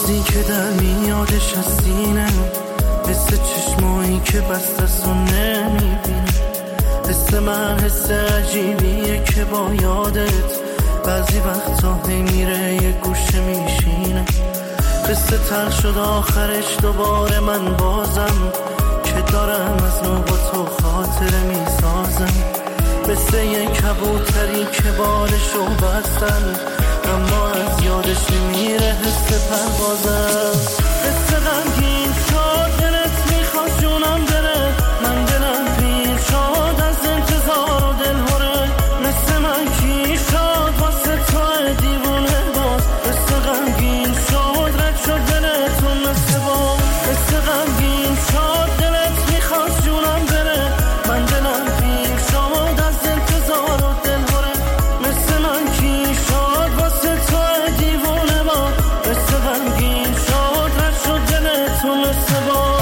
روزی که در میادش از سینه، مثل چشمایی که بستست و نمیبینه. حس من حس عجیبیه که با یادت بعضی وقتا هی میره یه گوشه میشینه. قصه تلخ شد آخرش دوباره من بازم، که دارم از نو با تو خاطره میسازم. مثل یه کبوتری که بالشو بستن، اما از یادش نمیره حس پروازم. قصه غمگین شد دلت میخواد جونم بره، من دلم پیر شد از انتظار و دلهوره. مثل من کی شد واسه تو دیوونه باز، قصه غمگین شد رد شد دلتون مثل باز. قصه غمگین شد دلت میخواد جونم بره، من دلم پیر شد از انتظار و دلهوره. مثل من کی شد واسه تو دیوونه باز، قصه غمگین شد رد شد دلتون مثل باز.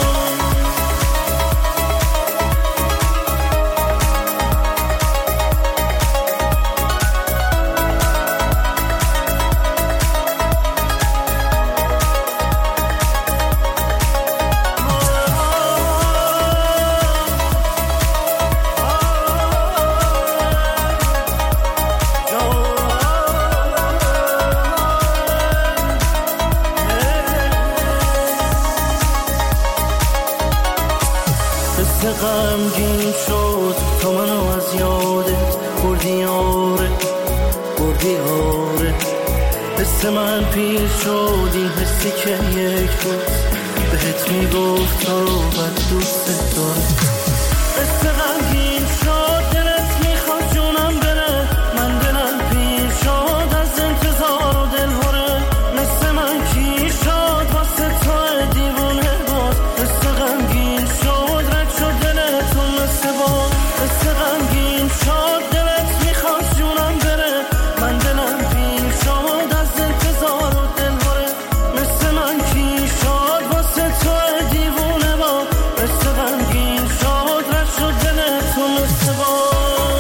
غمگین شد تو منو از یادت بردی، آره بردی آره. حس من پیر شد این حسی که یک روز بهت میگفت تو رو بد دوست داره. حس غمگین شد دلت میخواد جونم بره، من دلم پیر شد از انتظار و دلهوره. مثل من کی شد واسه تو دیوونه باز، حس غمگین شد رد شد دلتون مثل باز. حس غمگین شد دلت میخواد جونم بره، من دلم پیر شد از انتظار و دلهوره. مثل من کی شد واسه تو دیوونه باز، حس غمگین شد رد شد دلتون مثل باز.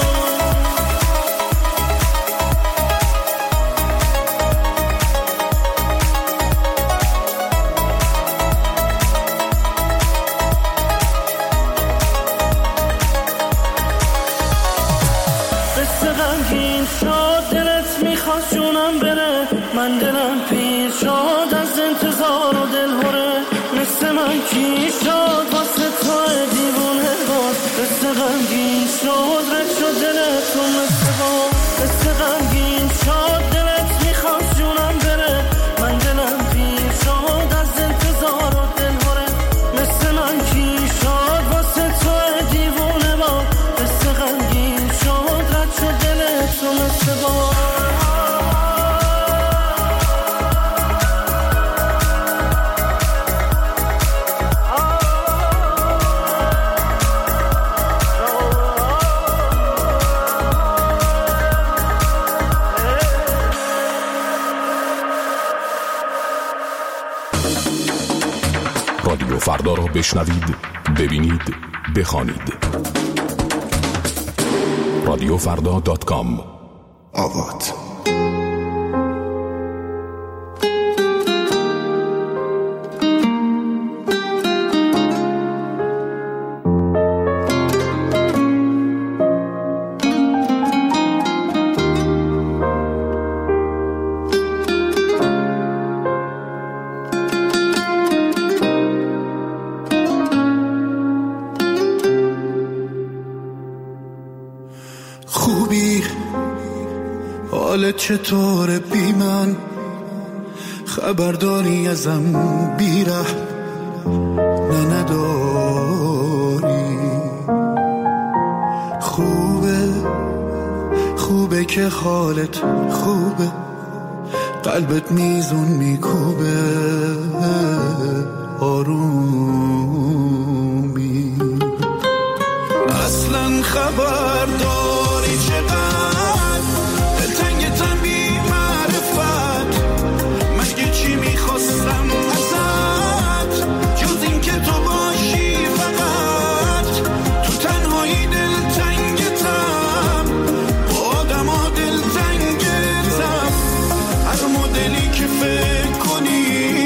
غمگین شد دلت میخواد جونم بره، من دلم پیر شد از انتظار و دلهوره. مثل من کی شد واسه تو دیوونه باز، قصه غمگین شد رد شد دلتون مثل باز. قصه غمگین شد دلت میخواد جونم بره، من دلم پیر شد از انتظار و دلهوره. مثل من کی شد واسه تو دیوونه باز، قصه غمگین شد رد شد دلتون مثل باز. رادیو فردا را بشنوید، ببینید، بخوانید. رادیوفردا.com. آوات. خوبی حالت چطوره بی من، خبرداری ازم بیره نه نداری. خوبه که حالت خوبه، قلبت میزون میکوبه آرومی. اصلا خبرداری چقدر دلتنگتم بی معرفت، مگه چی میخواستم ازت جز این که تو باشی فقط. تو تنهایی دلتنگتم، با آدم ها دلتنگتم، هر مدلی که فکر کنی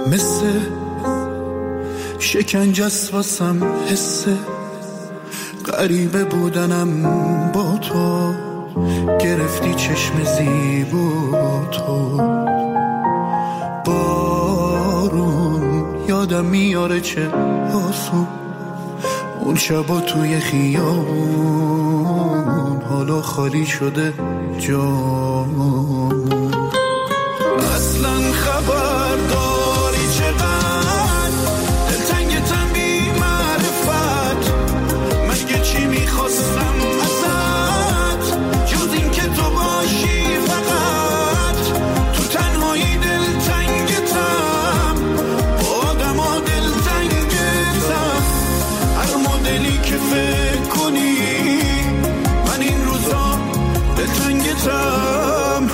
مثل شکنجست واسم حسه غریبه بودنم با تو گرفتی چشم زیبا تو بارون یادم میاره چه آسون اون شبا توی خیابون حالا خالی شده جامون اصلا خبر داری چقدر دلتنگتم بی معرفت مگه چی میخواستم ازت جز این که تو باشی فقط تو تنهایی دلتنگتم با آدم ها دلتنگتم هر مدلی که فکر کنی من این روزا دلتنگتم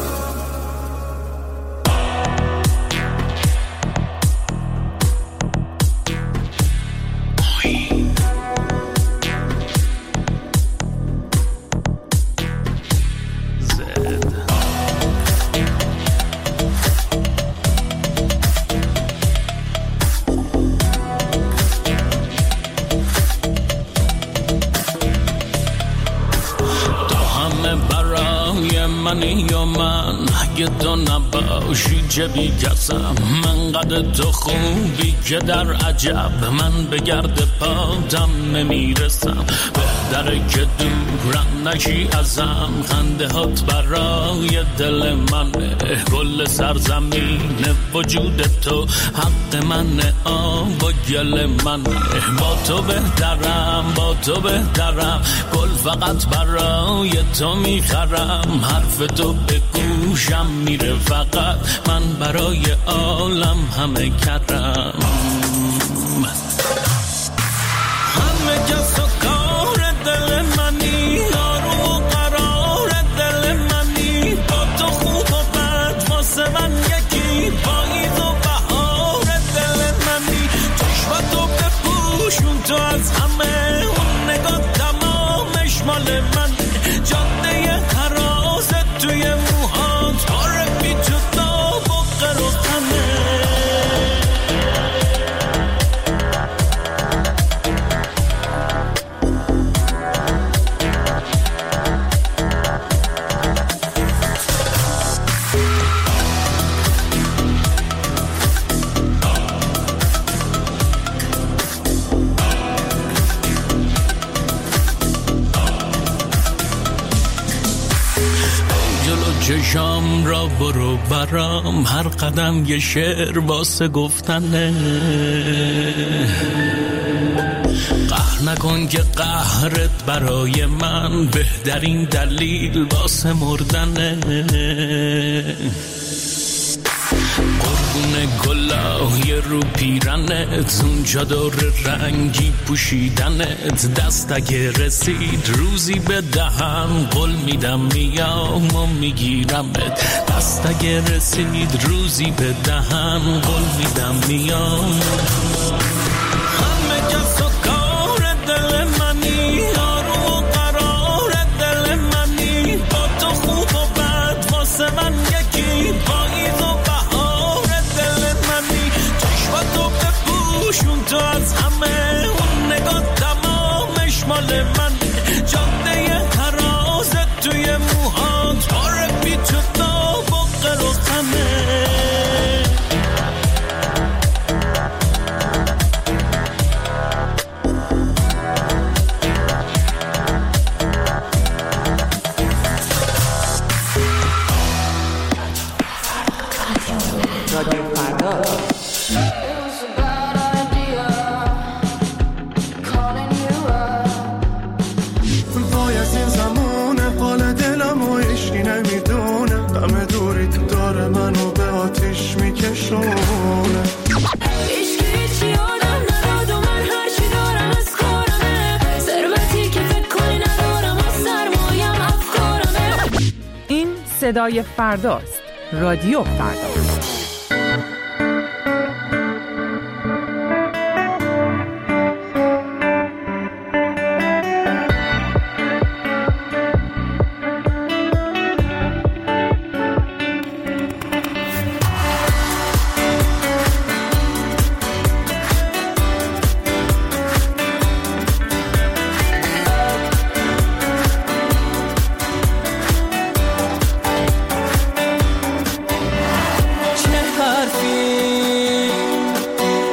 یا من اگه تو نباشی چه بیکسم من قد تو خوبی که در عجب من به گرد پاتم نمیرسم بهتره که دورم نشی ازم خنده هات برای دل منه کل سرزمین وجود تو حق منه آب و گل منه با تو بهترم گل فقط برای تو میخرم حرف تو به گوشم میره فقط من برای عالم همه کردم همه کس و کار دل منی آروم و قرار دل منی با تو خوب و بد واسه من یکی پاییز و بهار دل منی چشماتو بپوشون تو از همه اون نگاه تمامش مال من جاده حراست توی موهات باره بی تو داب و قروخنه چشام را برو برام هر قدم یه شعر واسه گفتنه قهر نکن که قهرت برای من بهترین دلیل واسه مردنه قربون گلای رو پیرنت اون چادر رنگی پوشیدنت دست اگه رسید روزی به دهن قول میدم میام و میگیرمت دست اگه رسید روزی به دهن قول میدم میام همه کس و کار دل منی آروم و قرار دل منی با تو خوب و بد واسه من یکی پاییز و شون تو از همه اون نگاه تمامش مال من جاده حراست توی موهات باره بی تو داب و قروخنه رادیو فردا صدای فرداست. رادیو فردا.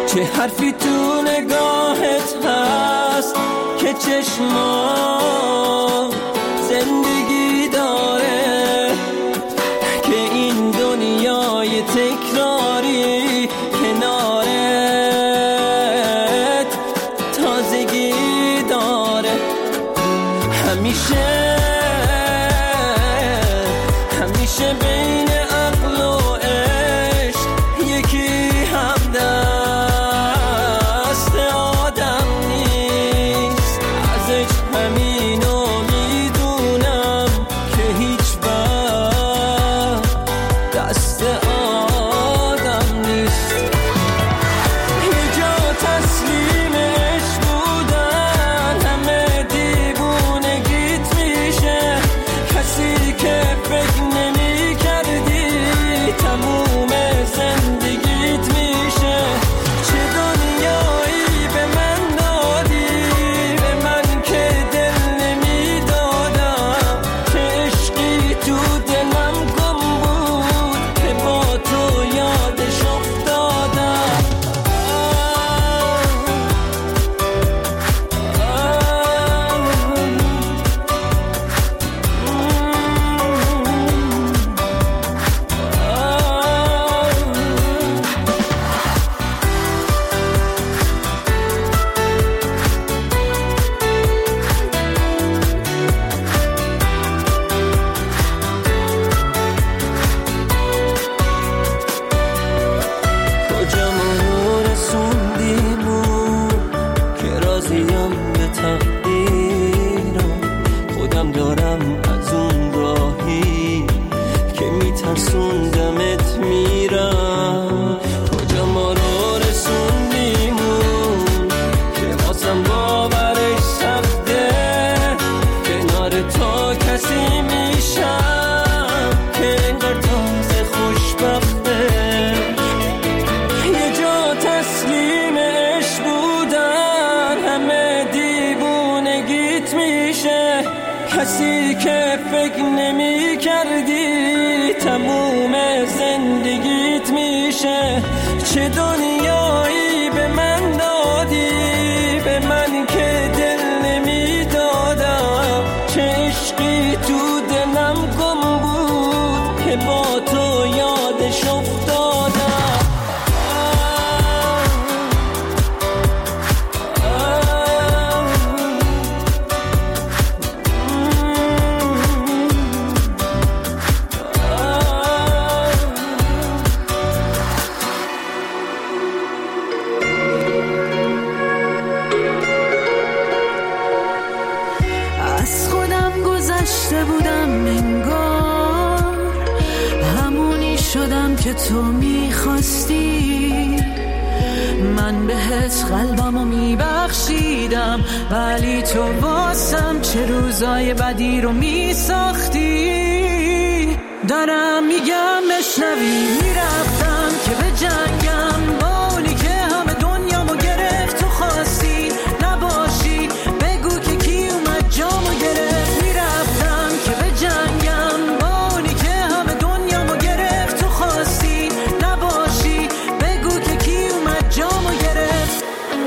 چه حرفی تو نگاهت هست که چشمام زندگی داره، که این دنیای تکراری کنارت تازگی داره. همیشه بین عقل و عشق یکی هم دست آدم نیست. ازش همینو میدونم که هیچ وقت دست آدم نیست. یه جا تسلیم عشق بودن همه دیوونگیت میشه، کسی که فکر نمی کردی تموم زندگیت میشه. چه دنیایی به من دادی، به من که دل نمی دادم، چه عشقی تو دلم گم بود که با تو یادش افتادم. کجا ما رو رسوندیمون که راضیم به تقدیرم، خودم دارم از اون راهی که میترسوندمت میرم. کجا ما رو رسوندیمون که واسم باورش سخته، کنار تو کسی میشم که انگار تازه خوشبخته. یه جا تسلیم عشق بودن همه دیوونگیت میشه، کسی که فکر نمی کردی تموم زندگیت میشه. چه دنیایی به من دادی، به من که دل نمی دادم، چه عشقی تو دلم گم بود که با تو یادش افتادم. از خودم گذشته بودم انگار، همونی شدم که تو میخواستی. من بهت قلبمو میبخشیدم، ولی تو واسم چه روزای بدی رو میساختی. دارم میگم بشنوی، میرفتم که به جنگم با اونی که همه دنیامو گرفت. تو خواستی نباشی، بگو که کی اومد جامو گرفت. میرفتم که به جنگم با اونی که همه دنیامو گرفت. تو خواستی نباشی، بگو که کی اومد جامو گرفت.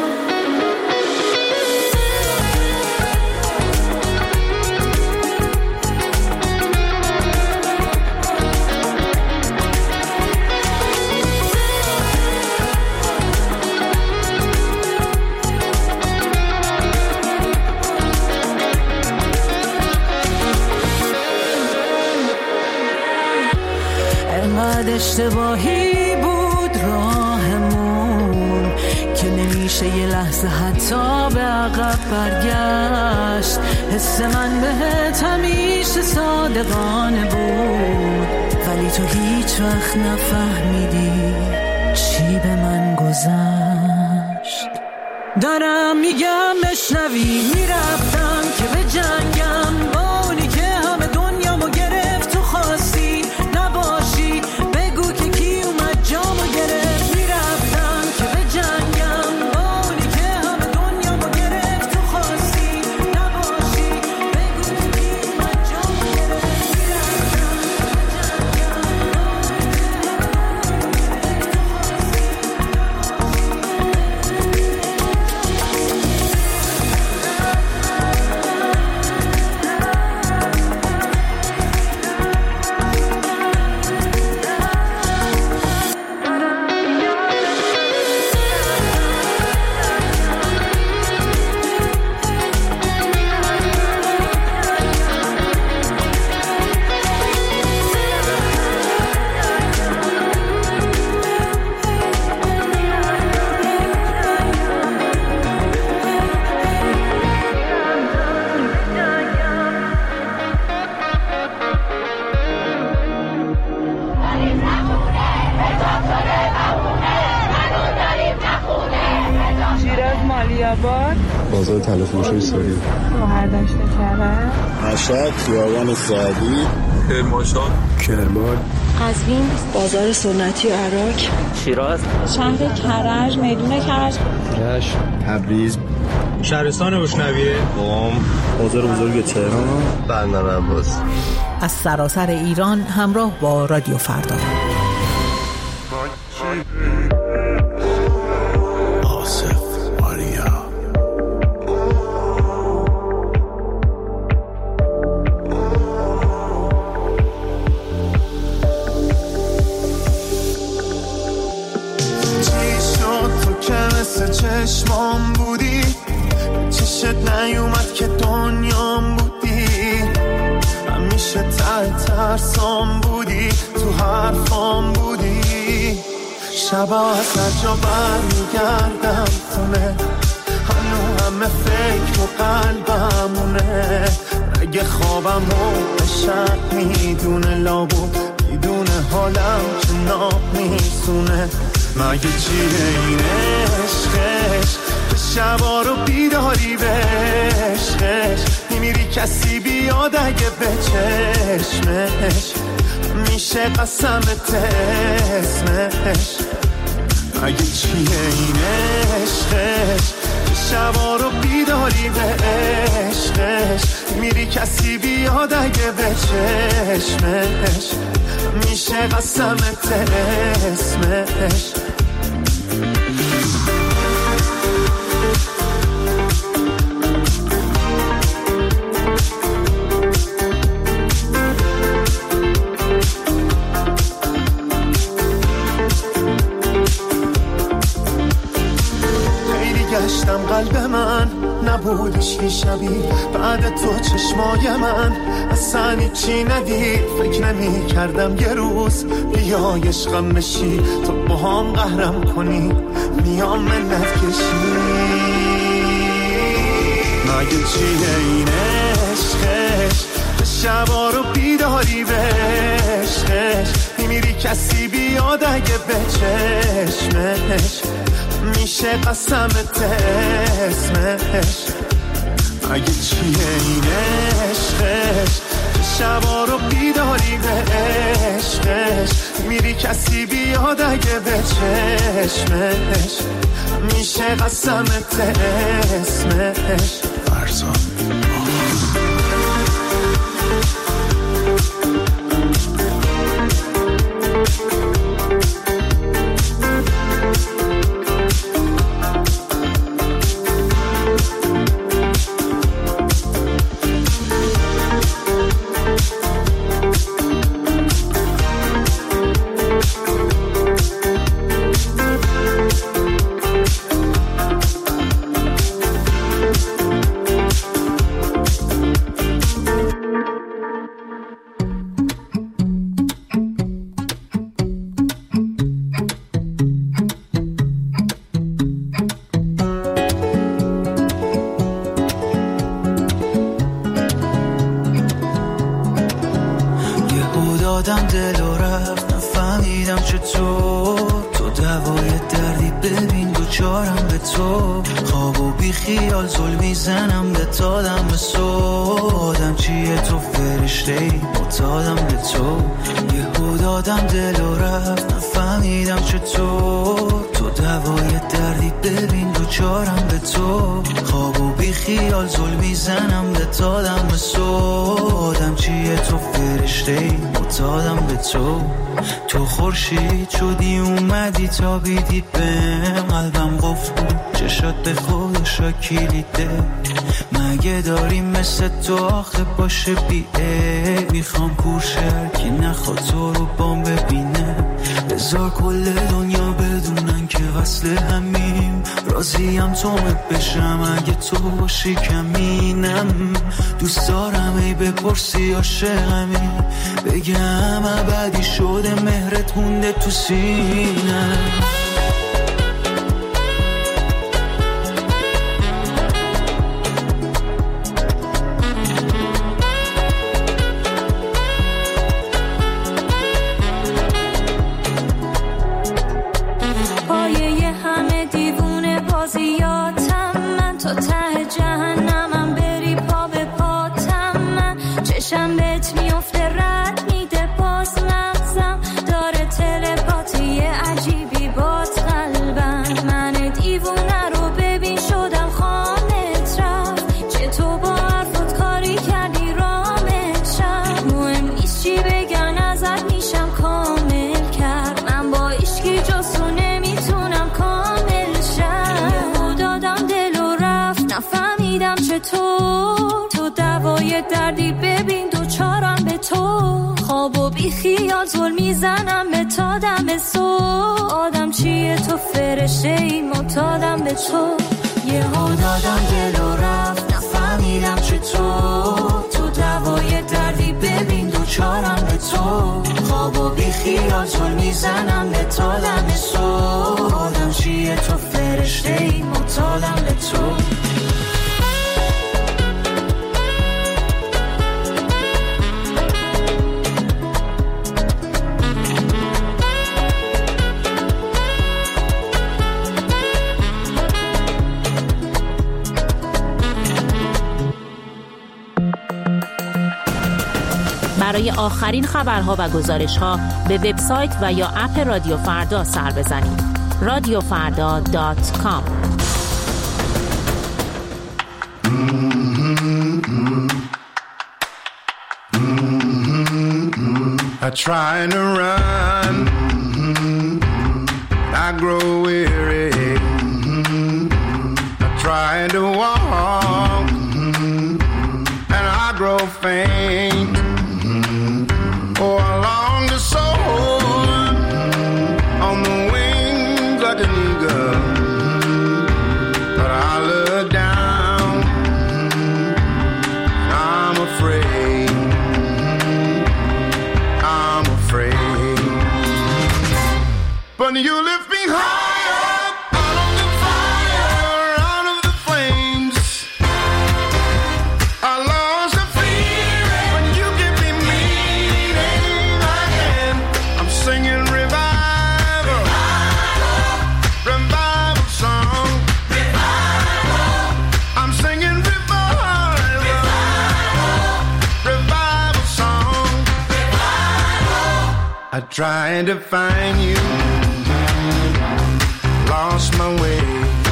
انقدر اشتباهی بود راهمون که نمیشه یه لحظه حتی به عقب برگشت. حس من بهت همیشه صادقانه بود، ولی تو هیچ وقت نفهمیدی چی به من گذشت. دارم میگم بشنوی، میرفتم که به جنگم با اونی که همه دنیامو گرفت. تو خواستی نباشی، بگو که کی اومد جامو گرفت. میرفتم که به جنگم با اونی که همه دنیامو گرفت. تو خواستی نباشی، بگو که کی اومد جامو گرفت. میرفتم خیابان، بازار تلافروشی سوری، مهردشت کرد، مشهد، خیابان سعدی، کرمانشاه، کرمان، قزوین، بازار سنتی و عراق، شیراز، شهر کرج، میدون کرج، رشت، تبریز، شهرستان بوشنویه، قم، بازار بزرگ تهران، بندر عباس. از سراسر ایران همراه با رادیو فردا. چشمام بودی، چشت نیومد که دنیام بودی، همیشه ته ترسام بودی، تو حرفام بودی. شبا از هر جا برمیگردم خونه، هنو همه فکر و قلبمونه. اگه خوابم رو شب میدونه، لابو میدونه حالم که ناب میسونه. مگه چیه این عشقش که شبا رو بیداری به عشقش میمیری کسی بیاد اگه به چشمش میشه قسمت اسمش. مگه چیه این عشقش که شبا رو بیداری به عشقش میمیری کسی بیاد اگه به چشمش میشه قسمت اسمش. خیلی گشتم قلب من نبودش که شبیه بعد تو چشمای من اصلا چی ندید. فکر نمی کردم یه روز بیای عشقم بشی، تو با هم قهرم کنی میام منت کشی. مگه چیه این عشقش به شبا رو بیداری به عشقش میمیری کسی بیاد اگه به چشمش میشه قسمت اسمش. مگه چیه این عشقش که شبا رو بیداری به عشقش میری کسی بیاد اگه به چشمش میشه قسمت اسمش. فرزان دادم دل و رفت، نفهمیدم چطور تو دوای دردی. ببین دوچارم به تو، خواب و بی خیال زل میزنم به تادم به سودم. چیه تو فرشته‌ای معتادم به تو. یهو دادم دل و رفت، نفهمیدم چطور تو دوای دردی. ببین دوچارم به تو، خواب و بی خیال زل میزنم به تادم به سودم. چیه تو فرشته‌ای معتادم به تو. تو خورشید شدی اومدی تا بیدی بهم، قلبم قفل بود چشات به خودشا کلیده. مگه داریم مثل تو آخه باشه بیه. میخوام کورشر که نخواد تو رو بام ببینه. بذار کل دنیا بدونن که وصل همیم. راضیم تو بشم اگه تو باشی کمینم. دوست دارم ای بپرسی عاشقمی، بگم ابدی شده مهرت مونده تو سینم. پایه همه دیوونه بازیاتم تا ته جهنمم بری پا به پاتم من چشم بهت میفته رد میده باز مغزم داره تلپاتی عجیبی بات قلبم من دیوونه رو ببین شدم خامت رفت چه تو با حرفت کاری کردی رامت شد مهم نیست چی بگن ازت میشم کامل کرد من با عشقی جستو نمیتونم کامل شم دادم دل و رفت نفهمیدم چطور تو دوای دردی ببین دوچارم به تو خواب و بی خیال زل میزنم به تا دم صبح آدم چیه تو فرشته ای معتادم به تو یهو دادم دل و رفت نفهمیدم چطور تو دوای دردی ببین دوچارم به تو خواب و بی خیال زل میزنم به تا دم صبح آدم چیه تو فرشته ای معتادم به تو برای آخرین خبرها و گزارش‌ها به وبسایت و یا اپ رادیو فردا سر بزنید. radiofarda.com I try to run, I grow weary. I try to walk, and I grow faint. Oh, I long to soar on the wings like an eagle, but I look down, I'm afraid. But you lift me higher, out of the fire, out of the flames. I lost the fear when you give me meaning again. I'm singing revival, revival song. I'm singing revival, revival song. I tried to find you, lost my way,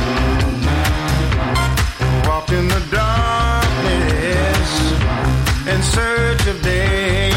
walked in the darkness in search of day.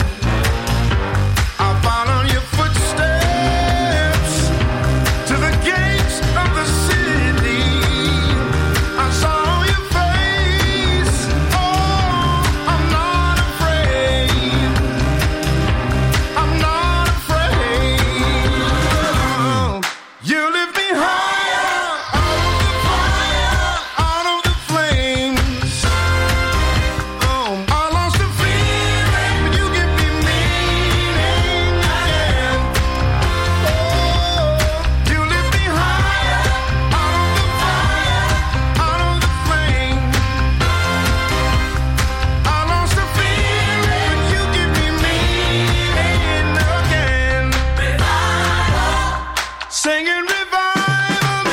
I followed your footsteps to the gates of the city. I saw your face, oh, I'm not afraid, I'm not afraid. You lift me higher, out of the fire, out of the flames. Oh, I lost the feeling, but you give me meaning again. Oh, you lift me higher, out of the fire, out of the flames. I lost the feeling, but you give me meaning again. Singing revival,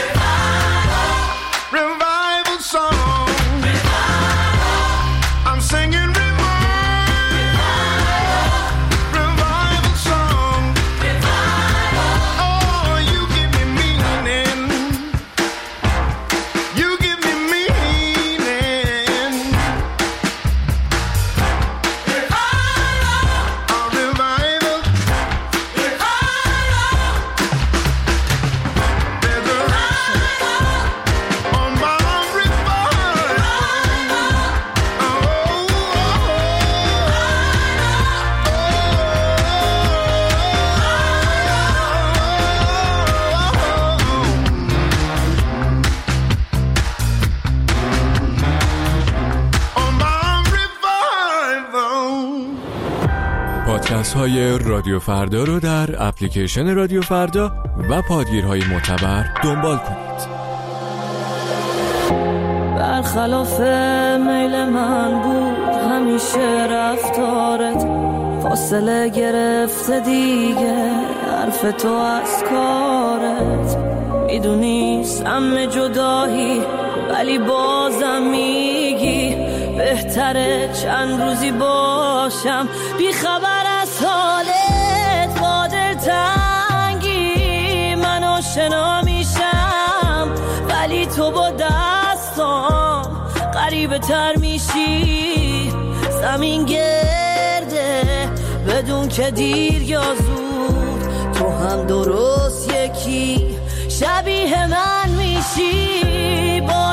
revival song. I'm singing revival song. Oh, you give me meaning. You give me meaning. Revival. There's a on my revival. On my revival. پادکست های رادیو فردا رو در اپلیکیشن رادیو فردا و پادگیرهای معتبر دنبال کنید. برخلاف میل من بود همیشه رفتارت فاصله گرفته دیگه حرف تو از کارت میدونی سم جدایی ولی بازم میگی بهتره چند روزی باشم بی خبر از حالت، با دلتنگی من آشنا میشم ولی تو با دستام غریبه تر میشی. زمین گرده بدون که دیر یا زود، تو هم درست یکی شبیه من میشی. با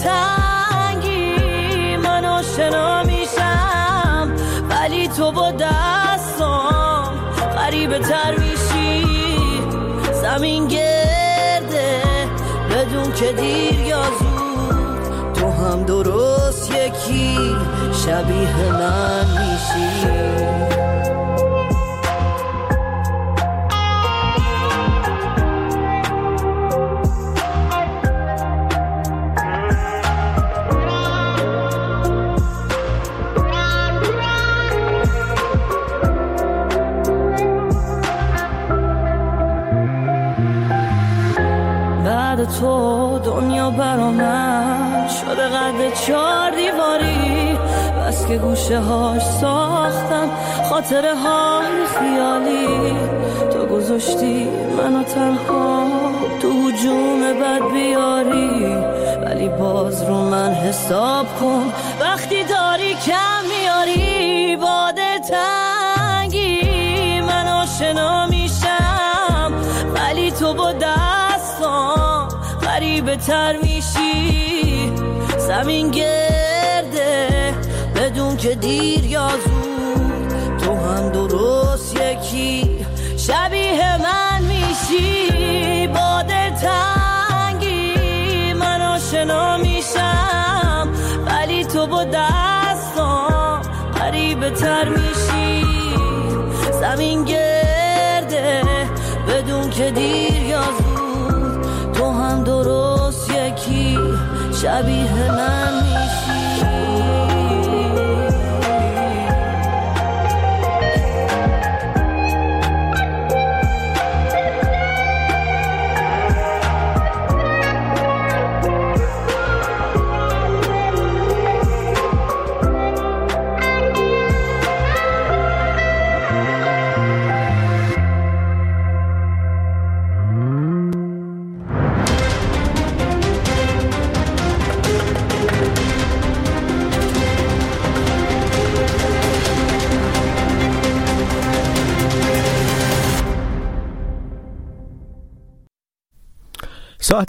دلتنگی من آشنا میشم ولی تو با دستام غریبه تر میشی. زمین گرده بدون که دیر یا زود، تو هم درست یکی شبیه من میشی. تو دنیا برا من شده قد 4 دیواری، بس که گوشه هاش ساختم خاطره های خیالی. تو گذاشتی منو تنها تو هجوم بد بیاری، ولی باز رو من حساب کن وقتی داری کم میاری. با دلتنگی من آشنا میشم ولی تو با دستام غریبه تر میشی. زمین گرده بدون که دیر یا زود، تو هم درست یکی شبیه من میشی. با دلتنگی من آشنا میشم ولی تو با دستام غریبه تر میشی. زمین گرده بدون که دیر یا زود، تو هم درست یکی شبیه من